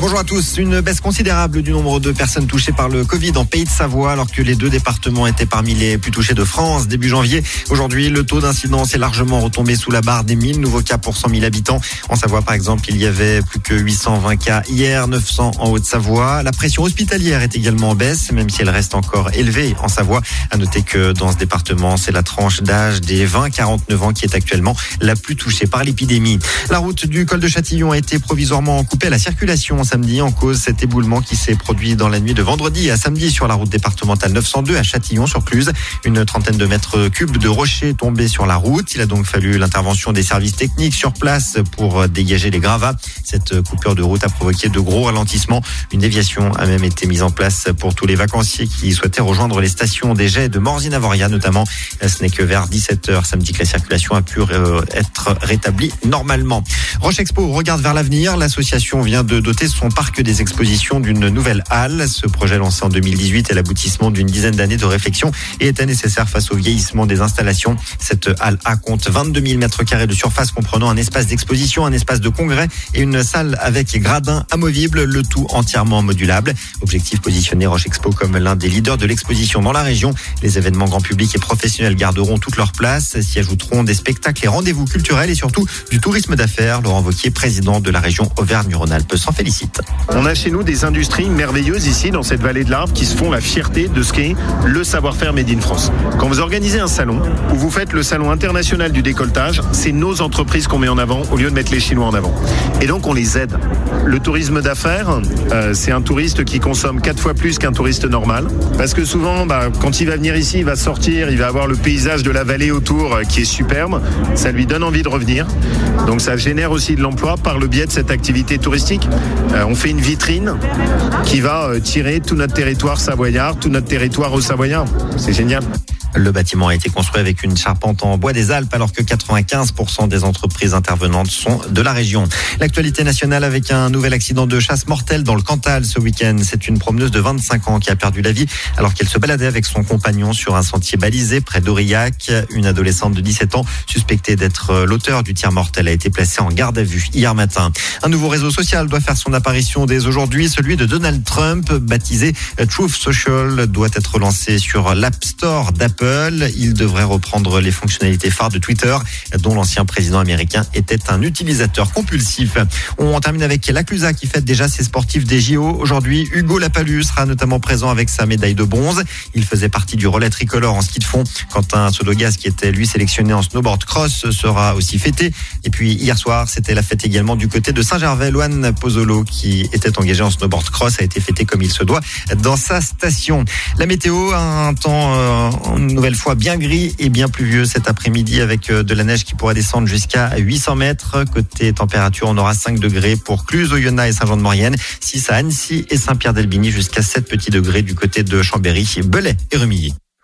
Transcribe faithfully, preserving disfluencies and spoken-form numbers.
Bonjour à tous. Une baisse considérable du nombre de personnes touchées par le Covid en Pays de Savoie, alors que les deux départements étaient parmi les plus touchés de France début janvier. Aujourd'hui, le taux d'incidence est largement retombé sous la barre des mille nouveaux cas pour cent mille habitants. En Savoie, par exemple, il y avait plus que huit cent vingt cas hier, neuf cents en Haute-Savoie. La pression hospitalière est également en baisse, même si elle reste encore élevée en Savoie. À noter que dans ce département, c'est la tranche d'âge des vingt à quarante-neuf ans qui est actuellement la plus touchée par l'épidémie. La route du col de Châtillon a été provisoirement coupée à la circulation samedi en cause cet éboulement qui s'est produit dans la nuit de vendredi à samedi sur la route départementale neuf cent deux à Châtillon-sur-Cluse. Une trentaine de mètres cubes de rochers tombés sur la route. Il a donc fallu l'intervention des services techniques sur place pour dégager les gravats. Cette coupure de route a provoqué de gros ralentissements. Une déviation a même été mise en place pour tous les vacanciers qui souhaitaient rejoindre les stations des Jets de Morzine-Avoria notamment. Ce n'est que vers dix-sept heures samedi que la circulation a pu être rétablie normalement. Roche Expo regarde vers l'avenir. L'association vient de doter son parc des expositions d'une nouvelle halle. Ce projet lancé en deux mille dix-huit est l'aboutissement d'une dizaine d'années de réflexion et était nécessaire face au vieillissement des installations. Cette halle A compte vingt-deux mille mètres carrés de surface comprenant un espace d'exposition, un espace de congrès et une salle avec gradins amovibles, le tout entièrement modulable. Objectif, positionner Roche Expo comme l'un des leaders de l'exposition dans la région. Les événements grand public et professionnels garderont toute leur place. S'y ajouteront des spectacles et rendez-vous culturels et surtout du tourisme d'affaires. Laurent Wauquiez, président de la région Auvergne-Rhône-Alpes, s'en félicite. On a chez nous des industries merveilleuses ici dans cette vallée de l'Arve qui se font la fierté de ce qu'est le savoir-faire made in France. Quand vous organisez un salon ou vous faites le salon international du décolletage, c'est nos entreprises qu'on met en avant au lieu de mettre les Chinois en avant. Et donc on les aide. Le tourisme d'affaires, euh, c'est un touriste qui consomme quatre fois plus qu'un touriste normal. Parce que souvent, bah, quand il va venir ici, il va sortir, il va avoir le paysage de la vallée autour euh, qui est superbe. Ça lui donne envie de revenir. Donc ça génère aussi de l'emploi par le biais de cette activité touristique. Euh, on fait une vitrine qui va euh, tirer tout notre territoire savoyard, tout notre territoire au Savoyard. C'est génial. Le bâtiment a été construit avec une charpente en bois des Alpes alors que quatre-vingt-quinze pour cent des entreprises intervenantes sont de la région. L'actualité nationale avec un nouvel accident de chasse mortel dans le Cantal ce week-end. C'est une promeneuse de vingt-cinq ans qui a perdu la vie alors qu'elle se baladait avec son compagnon sur un sentier balisé près d'Aurillac. Une adolescente de dix-sept ans suspectée d'être l'auteur du tir mortel a été placée en garde à vue hier matin. Un nouveau réseau social doit faire son apparition dès aujourd'hui. Celui de Donald Trump, baptisé Truth Social, doit être lancé sur l'App Store d'Apple. Il devrait reprendre les fonctionnalités phares de Twitter, dont l'ancien président américain était un utilisateur compulsif. On termine avec la Clusa qui fête déjà ses sportifs des J O. Aujourd'hui, Hugo Lapalus sera notamment présent avec sa médaille de bronze. Il faisait partie du relais tricolore en ski de fond. Quentin Sodogas, qui était lui sélectionné en snowboard cross, sera aussi fêté. Et puis hier soir, c'était la fête également du côté de Saint-Gervais. Loane Pozzolo, qui était engagé en snowboard cross, a été fêté comme il se doit dans sa station. La météo, un temps euh, une nouvelle fois bien gris et bien pluvieux cet après-midi avec de la neige qui pourrait descendre jusqu'à huit cents mètres. Côté température, on aura cinq degrés pour Cluse, Oyonnax et Saint-Jean-de-Maurienne, six à Annecy et Saint-Pierre-d'Elbigny, jusqu'à sept petits degrés du côté de Chambéry, Belay et Rumilly.